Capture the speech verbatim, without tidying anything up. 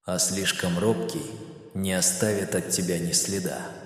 а слишком робкий не оставит от тебя ни следа.